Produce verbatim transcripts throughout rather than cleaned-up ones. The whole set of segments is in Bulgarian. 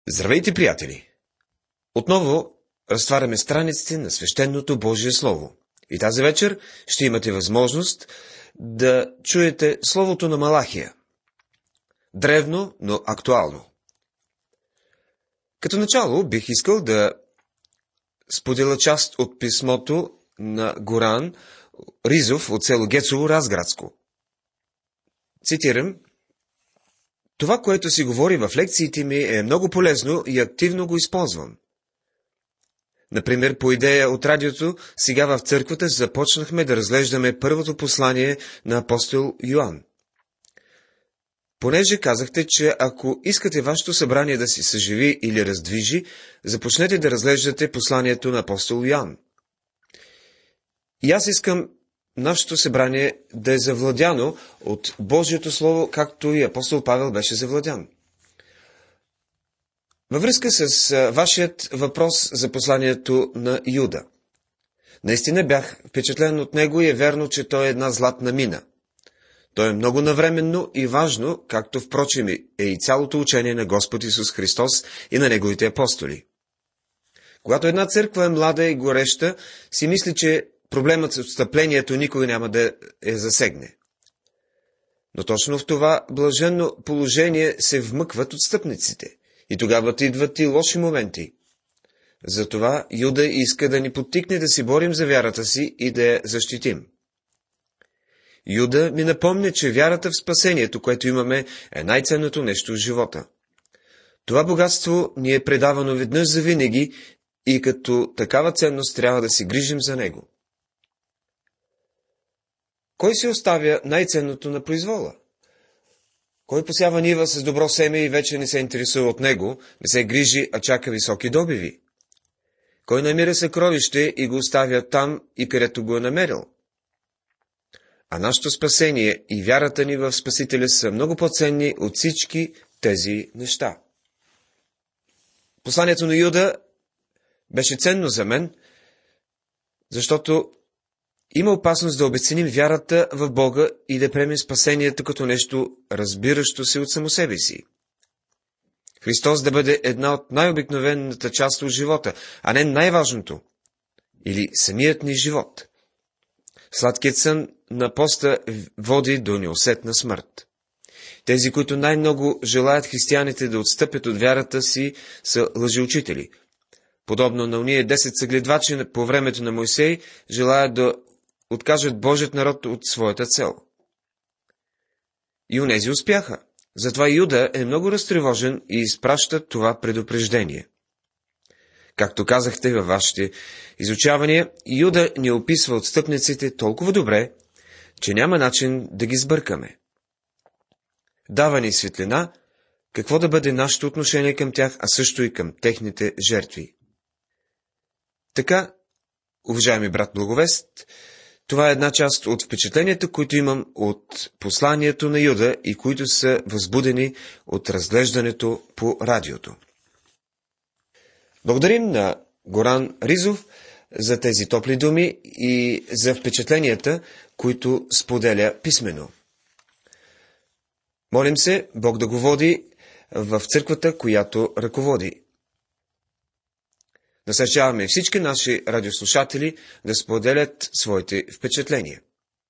Здравейте, приятели! Отново разтваряме страниците на свещеното Божие Слово. И тази вечер ще имате възможност да чуете Словото на Малахия. Древно, но актуално. Като начало бих искал да споделя част от писмото на Горан Ризов от село Гецово, Разградско. Цитирам: това, което си говори в лекциите ми, е много полезно и активно го използвам. Например, по идея от радиото, сега в църквата започнахме да разглеждаме първото послание на апостол Йоан. Понеже казахте, че ако искате вашето събрание да се съживи или раздвижи, започнете да разглеждате посланието на апостол Йоан. И аз искам нашето събрание да е завладяно от Божието Слово, както и апостол Павел беше завладян. Във връзка с вашият въпрос за посланието на Юда. Наистина бях впечатлен от него и е верно, че той е една златна мина. То е много навременно и важно, както впрочем е и цялото учение на Господ Исус Христос и на Неговите апостоли. Когато една църква е млада и гореща, си мисли, че проблемът с отстъплението никога няма да я засегне. Но точно в това блаженно положение се вмъкват отстъпниците. И тогава идват и лоши моменти. Затова Юда иска да ни подтикне да си борим за вярата си и да я защитим. Юда ми напомня, че вярата в спасението, което имаме, е най-ценното нещо в живота. Това богатство ни е предавано веднъж завинаги и като такава ценност трябва да се грижим за него. Кой се оставя най-ценното на произвола? Кой посява нива с добро семе и вече не се интересува от него, не се грижи, а чака високи добиви? Кой намира съкровище и го оставя там, и където го е намерил? А нашето спасение и вярата ни в Спасителя са много по-ценни от всички тези неща. Посланието на Юда беше ценно за мен, защото има опасност да обезценим вярата в Бога и да приемем спасението като нещо разбиращо се от само себе си. Христос да бъде една от най-обикновената част от живота, а не най-важното, или самият ни живот. Сладкият сън на поста води до неусетна смърт. Тези, които най-много желаят християните да отстъпят от вярата си, са лъжеучители. Подобно на уния десет съгледвачи по времето на Мойсей, желаят да откажат Божият народ от своята цел. И онези успяха. Затова Юда е много разтревожен и изпраща това предупреждение. Както казахте във вашите изучавания, Юда ни описва отстъпниците толкова добре, че няма начин да ги сбъркаме. Дава ни светлина, какво да бъде нашето отношение към тях, а също и към техните жертви. Така, уважаеми брат Благовест, това е една част от впечатленията, които имам от посланието на Юда и които са възбудени от разглеждането по радиото. Благодарим на Горан Ризов за тези топли думи и за впечатленията, които споделя писмено. Молим се Бог да го води в църквата, която ръководи. Насърчаваме всички наши радиослушатели да споделят своите впечатления.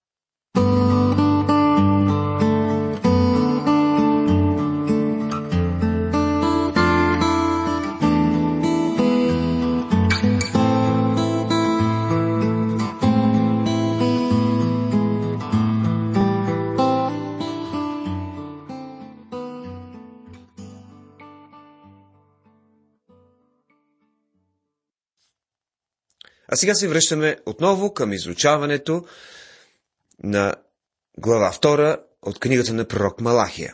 А сега се връщаме отново към изучаването на глава втора от книгата на пророк Малахия.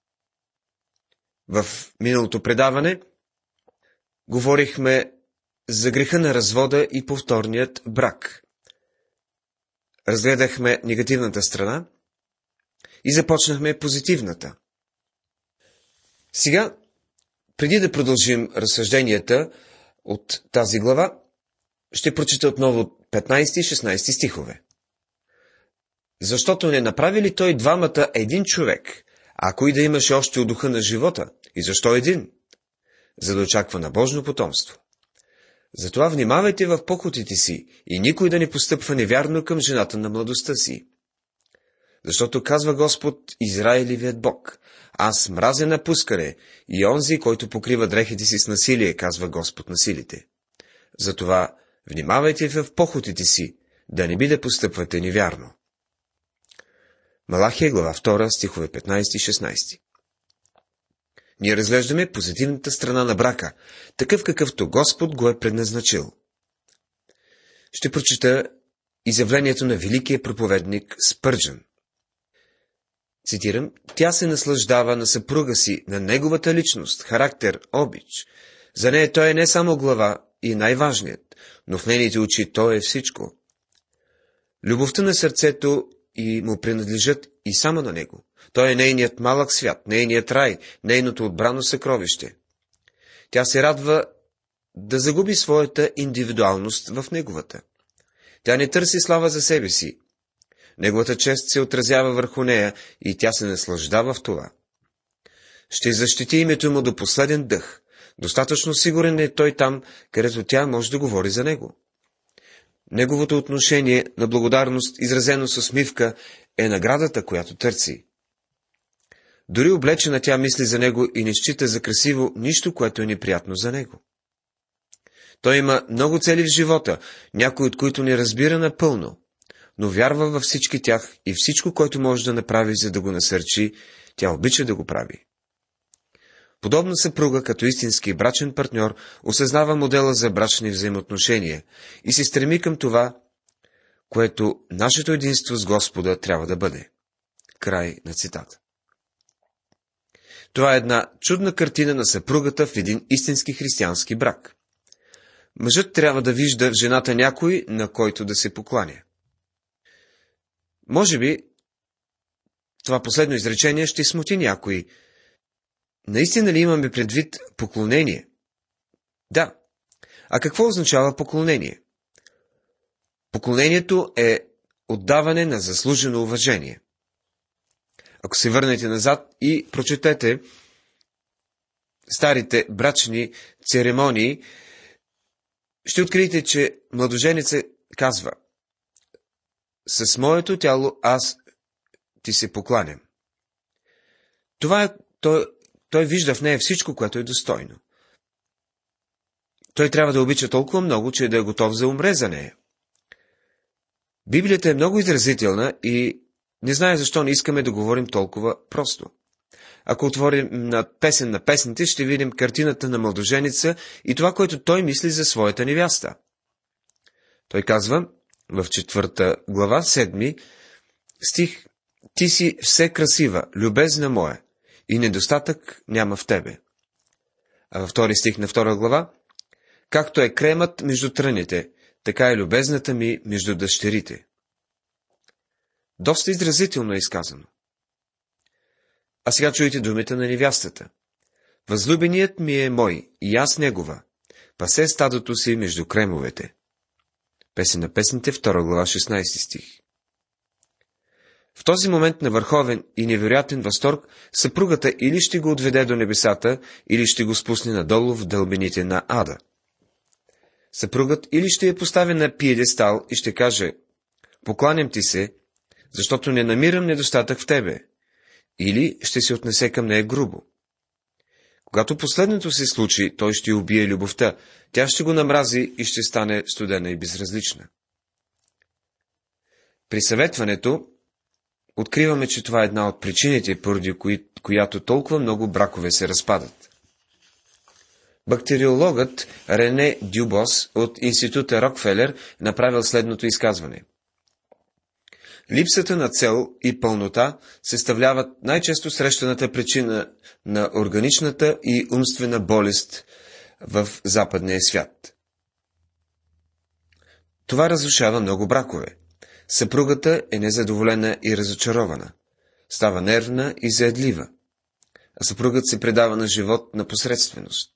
В миналото предаване говорихме за греха на развода и повторният брак. Разгледахме негативната страна и започнахме позитивната. Сега, преди да продължим разсъжденията от тази глава, ще прочита отново петнайсети и шестнайсети стихове. Защото не направи ли той двамата един човек, ако и да имаше още от духа на живота? И защо един? за да очаква набожно потомство. Затова внимавайте в похотите си и никой да не постъпва невярно към жената на младостта си. Защото казва Господ, Израилевият Бог: аз мразя напускане и онзи, който покрива дрехите си с насилие, казва Господ на силите. Затова внимавайте в похотите си, да не би да постъпвате невярно. Малахия, глава втора, стихове петнайсети и шестнайсети. Ние разглеждаме позитивната страна на брака, такъв какъвто Господ го е предназначил. Ще прочита изявлението на великия проповедник Спърджън. Цитирам: тя се наслаждава на съпруга си, на неговата личност, характер, обич. За нея той е не само глава и най-важният, но в нейните очи той е всичко. Любовта на сърцето и му принадлежат и само на него. Той е нейният малък свят, нейният рай, нейното отбрано съкровище. Тя се радва да загуби своята индивидуалност в неговата. Тя не търси слава за себе си. Неговата чест се отразява върху нея и тя се наслаждава в това. Ще защити името му до последен дъх. Достатъчно сигурен е той там, където тя може да говори за него. Неговото отношение на благодарност, изразено с усмивка, е наградата, която търси. Дори облечена тя мисли за него и не счита за красиво нищо, което е неприятно за него. Той има много цели в живота, някой от които не разбира напълно, но вярва във всички тях и всичко, което може да направи, за да го насърчи, тя обича да го прави. Подобна съпруга, като истински брачен партньор, осъзнава модела за брачни взаимоотношения и се стреми към това, което нашето единство с Господа трябва да бъде. Край на цитата. Това е една чудна картина на съпругата в един истински християнски брак. Мъжът трябва да вижда в жената някой, на който да се покланя. Може би това последно изречение ще смути някой. Наистина ли имаме предвид поклонение? Да. А какво означава поклонение? Поклонението е отдаване на заслужено уважение. Ако се върнете назад и прочетете старите брачни церемонии, ще откриете, че младоженеца казва: с моето тяло аз ти се покланям. Това е, той, той вижда в нея всичко, което е достойно. Той трябва да обича толкова много, че да е готов да умре за нея. Библията е много изразителна и не знае защо не искаме да говорим толкова просто. Ако отворим на песен на песните, ще видим картината на младоженица и това, което той мисли за своята невяста. Той казва в четвърта глава, седми стих: ти си все красива, любезна моя, и недостатък няма в тебе. А във втори стих на втора глава: както е кремът между тръните, така е любезната ми между дъщерите. Доста изразително е изказано. А сега чуйте думите на невястата. Възлюбеният ми е мой, и аз негова. Пасе стадото си между кремовете. Песен на песните, втора глава, шестнайсети стих. В този момент на върховен и невероятен възторг, съпругата или ще го отведе до небесата, или ще го спусне надолу в дълбините на ада. Съпругът или ще я постави на пиедестал и ще каже: покланям ти се, защото не намирам недостатък в тебе, или ще се отнесе към нея грубо. Когато последното се случи, той ще убие любовта, тя ще го намрази и ще стане студена и безразлична. При съветването откриваме, че това е една от причините, поради кои, която толкова много бракове се разпадат. Бактериологът Рене Дюбос от института Рокфелер направил следното изказване. Липсата на цел и пълнота съставляват най-често срещаната причина на органичната и умствена болест в западния свят. Това разрушава много бракове. Съпругата е незадоволена и разочарована, става нервна и заедлива, а съпругът се предава на живот на посредственост.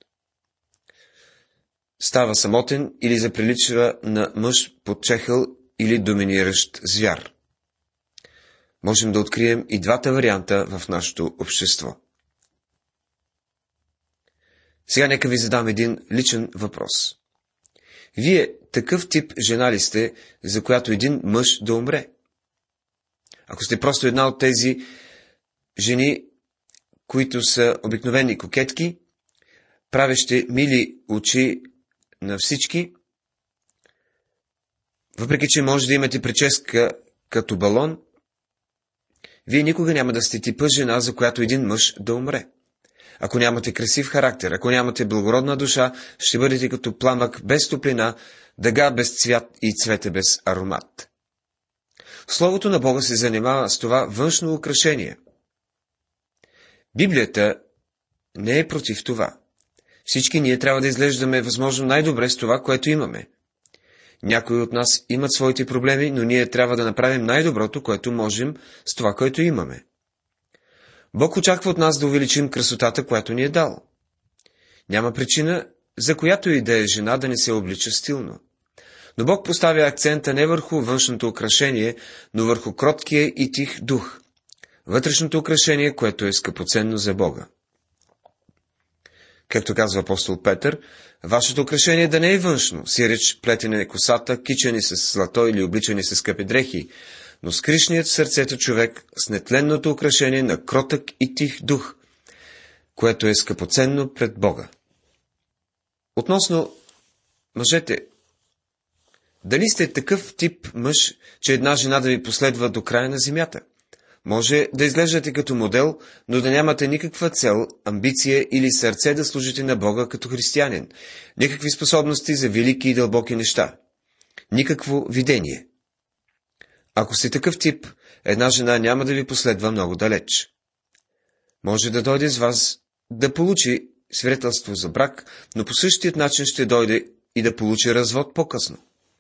Става самотен или заприличва на мъж подчехъл или доминиращ звяр. Можем да открием и двата варианта в нашето общество. Сега нека ви задам един личен въпрос. Вие такъв тип жена ли сте, за която един мъж да умре? Ако сте просто една от тези жени, които са обикновени кокетки, правещи мили очи на всички, въпреки че може да имате прическа като балон, вие никога няма да сте типа жена, за която един мъж да умре. Ако нямате красив характер, ако нямате благородна душа, ще бъдете като пламък без топлина, дъга без цвят и цвете без аромат. Словото на Бога се занимава с това външно украшение. Библията не е против това. Всички ние трябва да изглеждаме възможно най-добре с това, което имаме. Някои от нас имат своите проблеми, но ние трябва да направим най-доброто, което можем с това, което имаме. Бог очаква от нас да увеличим красотата, която ни е дал. Няма причина, за която и да е жена да не се облича стилно. Но Бог поставя акцента не върху външното украшение, но върху кроткия и тих дух. Вътрешното украшение, което е скъпоценно за Бога. Както казва апостол Петър, вашето украшение да не е външно, сиреч плетене на косата, кичени с злато или обличани с скъпи дрехи, но скришният в сърцето човек с нетленното украшение на кротък и тих дух, което е скъпоценно пред Бога. Относно мъжете, дали сте такъв тип мъж, че една жена да ви последва до края на земята? Може да изглеждате като модел, но да нямате никаква цел, амбиция или сърце да служите на Бога като християнин, никакви способности за велики и дълбоки неща, никакво видение. Ако сте такъв тип, една жена няма да ви последва много далеч. Може да дойде с вас да получи свидетелство за брак, но по същия начин ще дойде и да получи развод по-късно.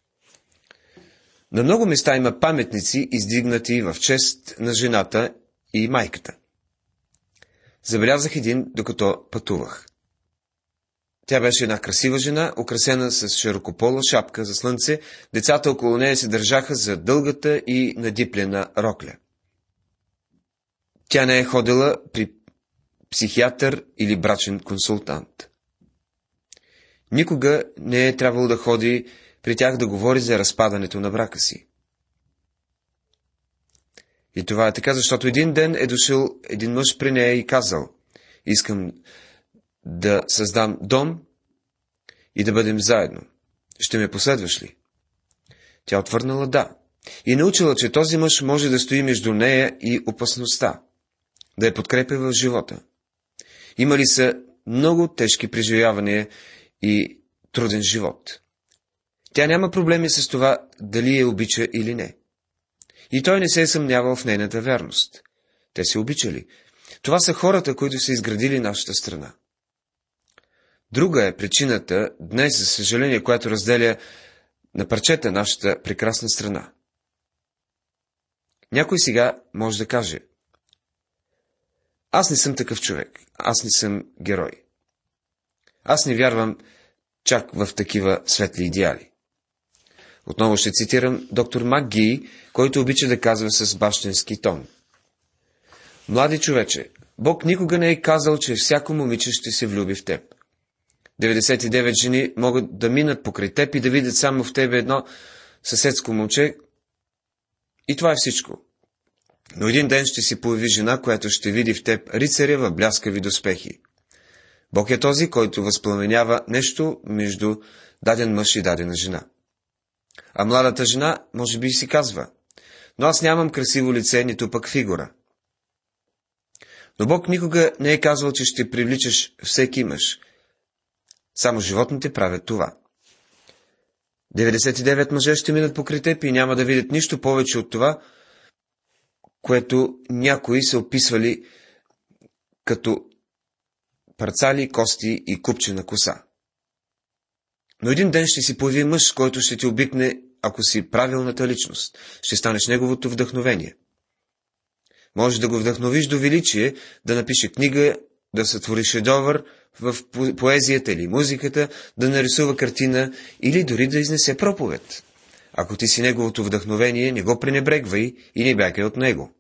На много места има паметници, издигнати в чест на жената и майката. Забелязах един, докато пътувах. Тя беше една красива жена, украсена с широкопола шапка за слънце, децата около нея се държаха за дългата и надиплена рокля. Тя не е ходила при психиатър или брачен консултант. Никога не е трябвало да ходи при тях да говори за разпадането на брака си. И това е така, защото един ден е дошъл един мъж при нея и казал: искам да създам дом и да бъдем заедно. Ще ме последваш ли? Тя отвърнала да. И научила, че този мъж може да стои между нея и опасността, да я подкрепя в живота. Имали са много тежки преживявания и труден живот. Тя няма проблеми с това, дали я обича или не. И той не се е съмнявал в нейната вярност. Те се обичали. Това са хората, които са изградили нашата страна. Друга е причината днес, за съжаление, която разделя на парчета нашата прекрасна страна. Някой сега може да каже: аз не съм такъв човек, аз не съм герой. Аз не вярвам чак в такива светли идеали. Отново ще цитирам доктор МакГии, който обича да казва с бащински тон: млади човече, Бог никога не е казал, че всяко момиче ще се влюби в теб. деветдесет и девет жени могат да минат покрай теб и да видят само в тебе едно съседско момче, и това е всичко. Но един ден ще си появи жена, която ще види в теб рицаря в бляскави доспехи. Бог е този, който възпламенява нещо между даден мъж и дадена жена. А младата жена може би си казва: но аз нямам красиво лице, нито пък фигура. Но Бог никога не е казвал, че ще привличаш всеки мъж. Само животните правят това. деветдесет и девет мъже ще минат покрай теб и няма да видят нищо повече от това, което някои са описвали като парцали, кости и купчена коса. Но един ден ще си появи мъж, който ще ти обикне, ако си правилната личност. Ще станеш неговото вдъхновение. Може да го вдъхновиш до величие, да напише книга, да сътвори шедьовър в поезията или музиката, да нарисува картина или дори да изнесе проповед. Ако ти си неговото вдъхновение, не го пренебрегвай и не бягай от него.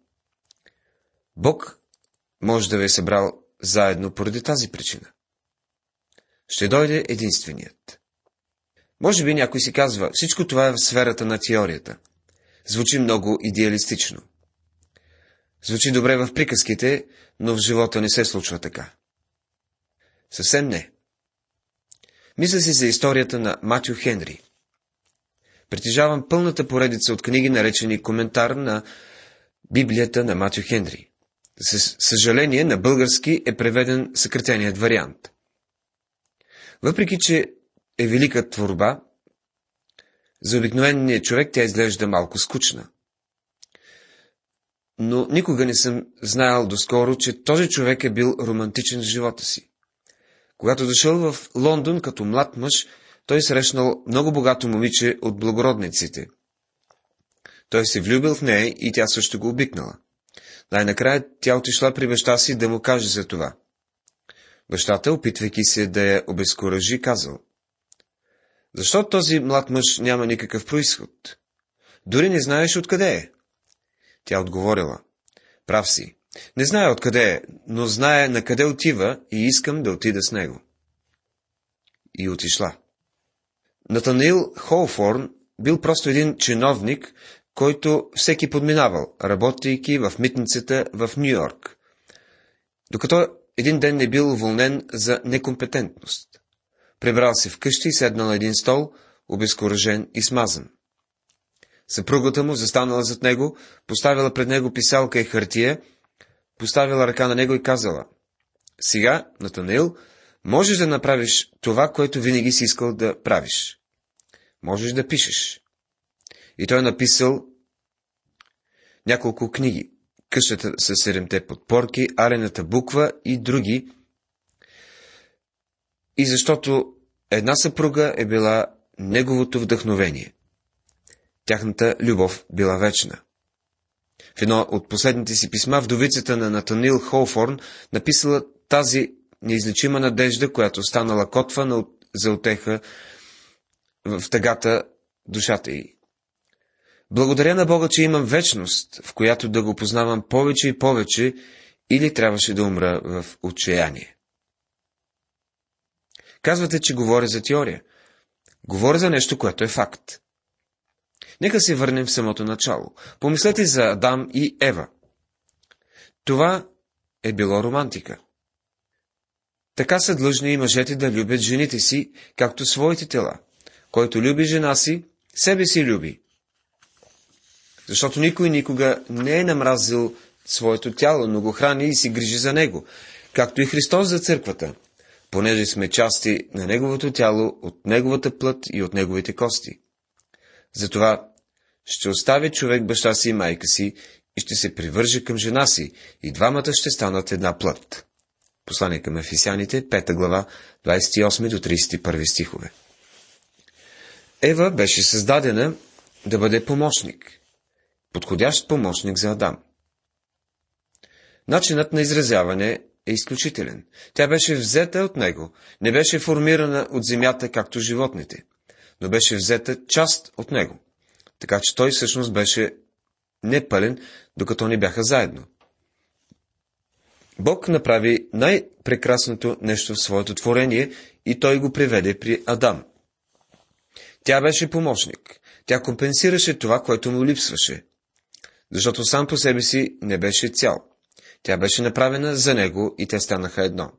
Бог може да ви е събрал заедно поради тази причина. Ще дойде единственият. Може би някой си казва, всичко това е в сферата на теорията. Звучи много идеалистично. Звучи добре в приказките, но в живота не се случва така. Съвсем не. Мисля си за историята на Матю Хенри. Притежавам пълната поредица от книги, наречени коментар на Библията на Матю Хенри. Със съжаление, на български е преведен съкратеният вариант. Въпреки че е велика творба, за обикновения човек тя изглежда малко скучна. Но никога не съм знаел доскоро, че този човек е бил романтичен в живота си. Когато дошъл в Лондон като млад мъж, той срещнал много богато момиче от благородниците. Той се влюбил в нея и тя също го обикнала. Най-накрая тя отишла при баща си да му каже за това. Бащата, опитвайки се да я обезкуражи, казал: защо този млад мъж няма никакъв произход? Дори не знаеш откъде е. Тя отговорила: прав си, не зная откъде е, но знае на къде отива и искам да отида с него. И отишла. Натанаил Холфорн бил просто един чиновник, който всеки подминавал, работейки в митницата в Ню-Йорк, докато един ден не бил уволнен за некомпетентност. Прибрал се вкъщи и седнал на един стол, обезкуражен и смазан. Съпругата му застанала зад него, поставила пред него писалка и хартия, поставила ръка на него и казала: сега, Натанаил, можеш да направиш това, което винаги си искал да правиш. Можеш да пишеш. И той е написал няколко книги: Къщата с седемте подпорки, Алената буква и други. И защото една съпруга е била неговото вдъхновение. Тяхната любов била вечна. В едно от последните си писма вдовицата на Натанаил Холфорн написала тази неизлечима надежда, която станала котва за утеха в тъгата душата й. Благодаря на Бога, че имам вечност, в която да го познавам повече и повече, или трябваше да умра в отчаяние. Казвате, че говоря за теория. Говоря за нещо, което е факт. Нека се върнем в самото начало. Помислете за Адам и Ева. Това е било романтика. Така са длъжни и мъжете да любят жените си, както своите тела. Който люби жена си, себе си люби. Защото никой никога не е намразил своето тяло, но го храни и си грижи за него, както и Христос за църквата, понеже сме части на неговото тяло, от неговата плът и от неговите кости. Затова ще остави човек баща си и майка си и ще се привърже към жена си, и двамата ще станат една плът. Послание към Ефесяните, пета глава, двадесет и осми до тридесет и първи стихове. Ева беше създадена да бъде помощник, подходящ помощник за Адам. Начинът на изразяване е изключителен. Тя беше взета от него, не беше формирана от земята, както животните, но беше взета част от него, така че той всъщност беше непълен, докато не бяха заедно. Бог направи най-прекрасното нещо в своето творение и той го приведе при Адам. Тя беше помощник. Тя компенсираше това, което му липсваше, защото сам по себе си не беше цял. Тя беше направена за него и те станаха едно.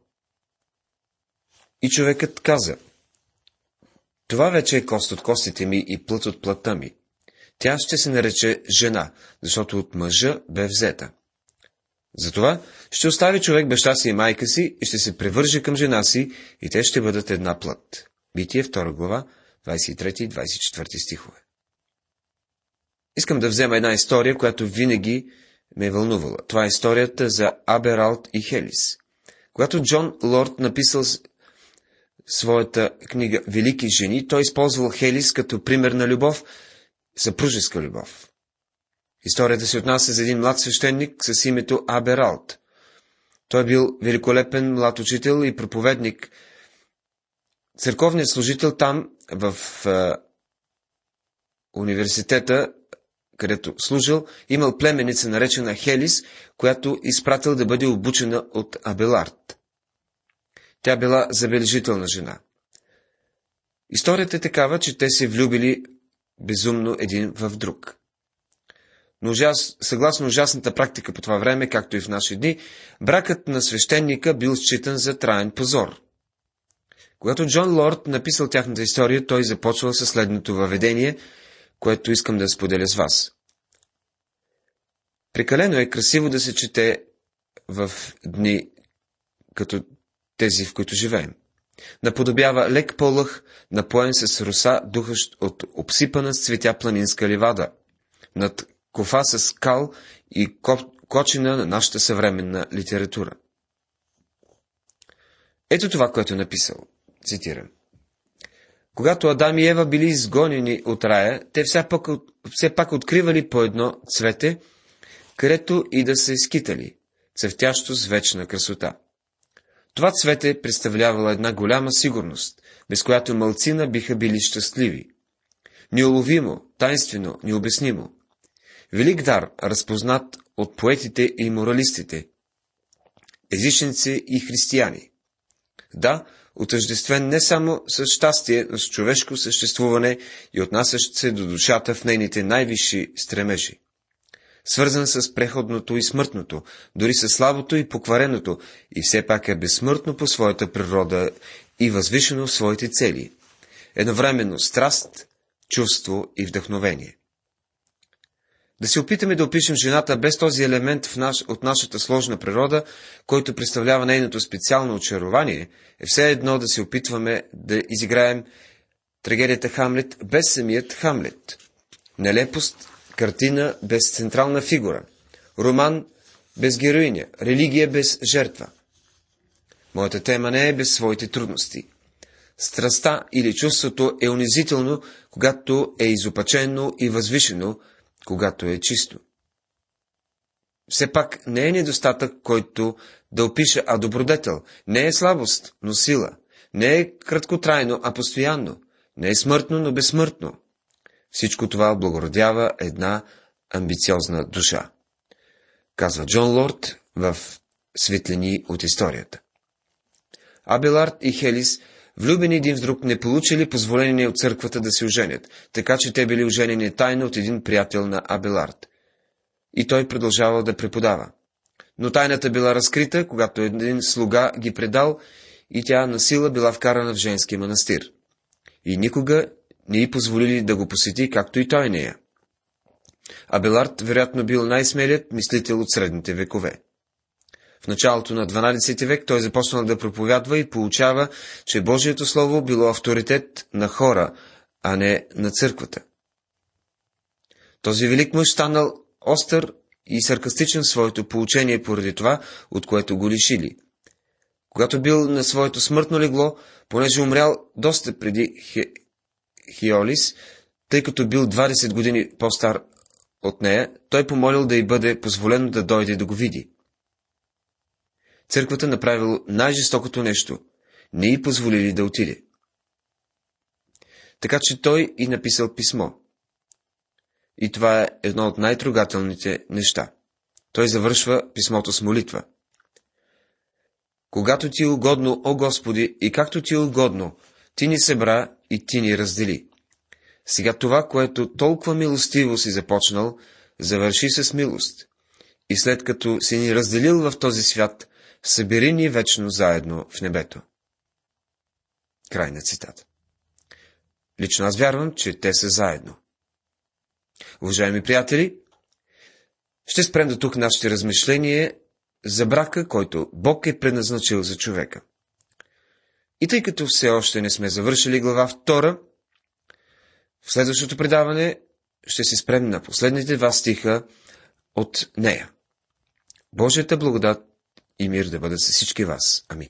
И човекът каза: това вече е кост от костите ми и плът от плътта ми. Тя ще се нарече жена, защото от мъжа бе взета. Затова ще остави човек баща си и майка си и ще се превърже към жена си и те ще бъдат една плът. Битие, втора глава, двадесет и трети и двадесет и четвърти стихове. Искам да взема една история, която винаги ме е вълнувала. Това е историята за Абералт и Хелис. Когато Джон Лорд написал своята книга «Велики жени», той използвал Хелис като пример на любов, съпружеска любов. Историята се отнася за един млад свещеник с името Абералт. Той бил великолепен млад учител и проповедник. Църковният служител там, в е, университета, където служил, имал племеница, наречена Хелис, която изпратил да бъде обучена от Абелард. Тя била забележителна жена. Историята е такава, че те се влюбили безумно един в друг. Но ужас, съгласно ужасната практика по това време, както и в наши дни, бракът на свещеника бил считан за траен позор. Когато Джон Лорд написал тяхната история, той започвал със следното въведение, което искам да споделя с вас. Прекалено е красиво да се чете в дни като тези, в които живеем. Наподобява лек полъх, напоен с роса, духащ от обсипана с цветя планинска ливада, над кофа с скал и кочина на нашата съвременна литература. Ето това, което е написал. Цитирам. Когато Адам и Ева били изгонени от рая, те все пак, все пак откривали по едно цвете, където и да са изкитали, цъфтящо с вечна красота. Това цвете представлявало една голяма сигурност, без която малцина биха били щастливи. Неуловимо, тайнствено, необяснимо. Велик дар, разпознат от поетите и моралистите, езичници и християни. Да, отъждествен не само с щастие, но с човешко съществуване и отнасящ се до душата в нейните най-висши стремежи. Свързан с преходното и смъртното, дори с слабото и поквареното, и все пак е безсмъртно по своята природа и възвишено в своите цели. Едновременно страст, чувство и вдъхновение. Да се опитаме да опишем жената без този елемент в наш, от нашата сложна природа, който представлява нейното специално очарование, е все едно да се опитваме да изиграем трагедията Хамлет без самият Хамлет. Нелепост, картина без централна фигура, роман без героиня, религия без жертва. Моята тема не е без своите трудности. Страстта или чувството е унизително, когато е изопачено и възвишено, когато е чисто. Все пак не е недостатък, който да опише, а добродетел. Не е слабост, но сила. Не е краткотрайно, а постоянно. Не е смъртно, но безсмъртно. Всичко това облагородява една амбициозна душа, казва Джон Лорд в Светлини от историята. Абелард и Хелис, влюбени един в друг, не получили позволение от църквата да се оженят, така че те били оженени тайно от един приятел на Абелард. И той продължавал да преподава. Но тайната била разкрита, когато един слуга ги предал и тя насила била вкарана в женски манастир. И никога не й позволили да го посети, както и той нея. Абелард вероятно бил най-смелият мислител от средните векове. В началото на дванадесети век той започнал да проповядва и получава, че Божието Слово било авторитет на хора, а не на църквата. Този велик мъж станал остър и саркастичен в своето поучение поради това, от което го лишили. Когато бил на своето смъртно легло, понеже умрял доста преди Хе... Хиолис, тъй като бил двадесет години по-стар от нея, той помолил да й бъде позволено да дойде да го види. Църквата направила най-жестокото нещо. Не й позволили да отиде. Така че той и написал писмо. И това е едно от най-трогателните неща. Той завършва писмото с молитва. Когато ти е угодно, о Господи, и както ти е угодно, ти ни събра и ти ни раздели. Сега това, което толкова милостиво си започнал, завърши с милост. И след като си ни разделил в този свят, събери ни вечно заедно в небето. Край на цитата. Лично аз вярвам, че те са заедно. Уважаеми приятели, ще спрем до тук нашите размишления за брака, който Бог е предназначил за човека. И тъй като все още не сме завършили глава втора, в следващото предаване ще се спрем на последните два стиха от нея. Божията благодат и мир да бъдат с всички вас. Амин.